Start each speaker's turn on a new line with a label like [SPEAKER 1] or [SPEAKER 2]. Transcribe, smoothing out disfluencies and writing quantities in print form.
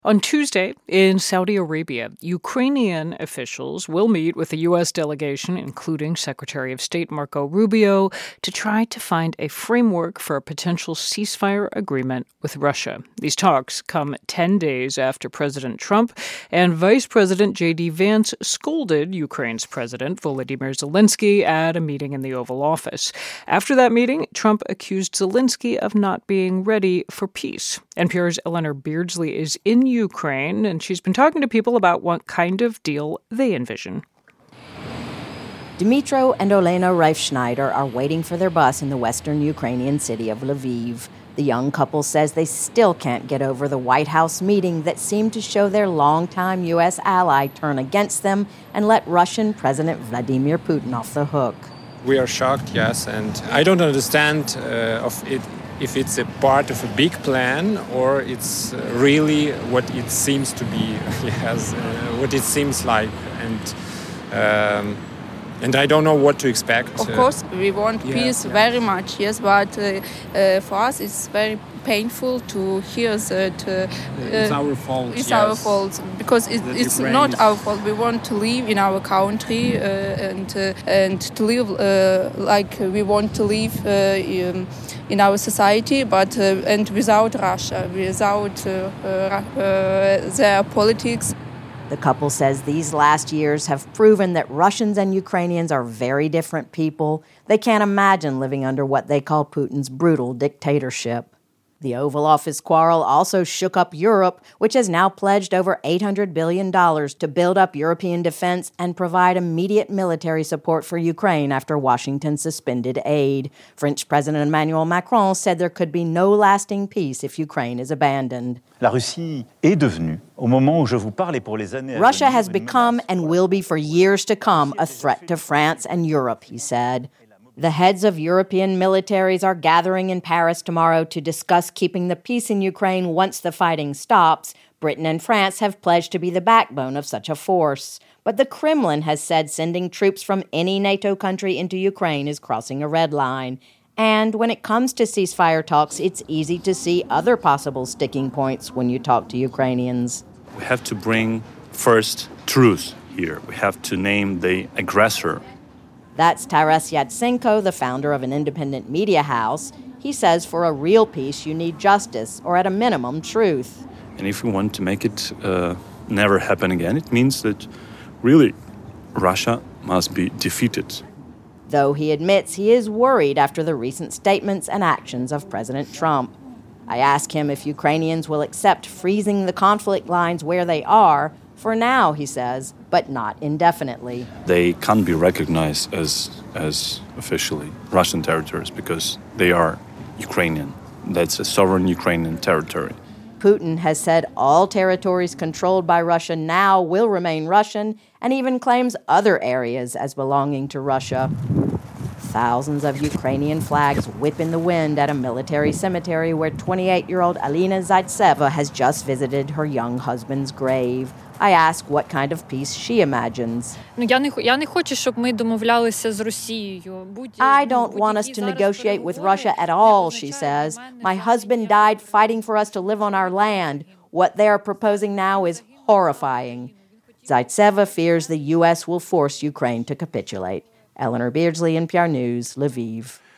[SPEAKER 1] On Tuesday, in Saudi Arabia, Ukrainian officials will meet with the U.S. delegation, including Secretary of State Marco Rubio, to try to find a framework for a potential ceasefire agreement with Russia. These talks come 10 days after President Trump and Vice President J.D. Vance scolded Ukraine's President Volodymyr Zelensky at a meeting in the Oval Office. After that meeting, Trump accused Zelensky of not being ready for peace. NPR's Eleanor Beardsley is in Ukraine, and she's been talking to people about what kind of deal they envision.
[SPEAKER 2] Dmytro and Olena Reifschneider are waiting for their bus in the western Ukrainian city of Lviv. The young couple says they still can't get over the White House meeting that seemed to show their longtime U.S. ally turn against them and let Russian President Vladimir Putin off the hook.
[SPEAKER 3] We are shocked, yes, and I don't understand if it's a part of a big plan or it's really what it seems to be, what it seems like, and I don't know what to expect.
[SPEAKER 4] Of course, we want peace very much, yes, but for us it's very painful to hear that
[SPEAKER 3] it's our fault.
[SPEAKER 4] It's our fault because it's not our fault. We want to live in our country and to live like we want to live in our society, but and without Russia, without their politics.
[SPEAKER 2] The couple says these last years have proven that Russians and Ukrainians are very different people. They can't imagine living under what they call Putin's brutal dictatorship. The Oval Office quarrel also shook up Europe, which has now pledged over $800 billion to build up European defense and provide immediate military support for Ukraine after Washington suspended aid. French President Emmanuel Macron said there could be no lasting peace if Ukraine is abandoned.
[SPEAKER 5] Russia
[SPEAKER 2] has become and will be for years to come a threat to France and Europe, he said. The heads of European militaries are gathering in Paris tomorrow to discuss keeping the peace in Ukraine once the fighting stops. Britain and France have pledged to be the backbone of such a force. But the Kremlin has said sending troops from any NATO country into Ukraine is crossing a red line. And when it comes to ceasefire talks, it's easy to see other possible sticking points when you talk to Ukrainians.
[SPEAKER 5] We have to bring first truth here. We have to name the aggressor.
[SPEAKER 2] That's Taras Yatsenko, the founder of an independent media house. He says for a real peace, you need justice, or at a minimum, truth.
[SPEAKER 5] And if we want to make it never happen again, it means that really Russia must be defeated.
[SPEAKER 2] Though he admits he is worried after the recent statements and actions of President Trump. I ask him if Ukrainians will accept freezing the conflict lines where they are, for now, he says, but not indefinitely.
[SPEAKER 5] They can't be recognized as officially Russian territories because they are Ukrainian. That's a sovereign Ukrainian territory.
[SPEAKER 2] Putin has said all territories controlled by Russia now will remain Russian and even claims other areas as belonging to Russia. Thousands of Ukrainian flags whip in the wind at a military cemetery where 28-year-old Alina Zaitseva has just visited her young husband's grave. I ask what kind of peace she imagines.
[SPEAKER 6] I don't
[SPEAKER 2] want us to negotiate with Russia at all, she says. My husband died fighting for us to live on our land. What they are proposing now is horrifying. Zaitseva fears the U.S. will force Ukraine to capitulate. Eleanor Beardsley, NPR News, Lviv.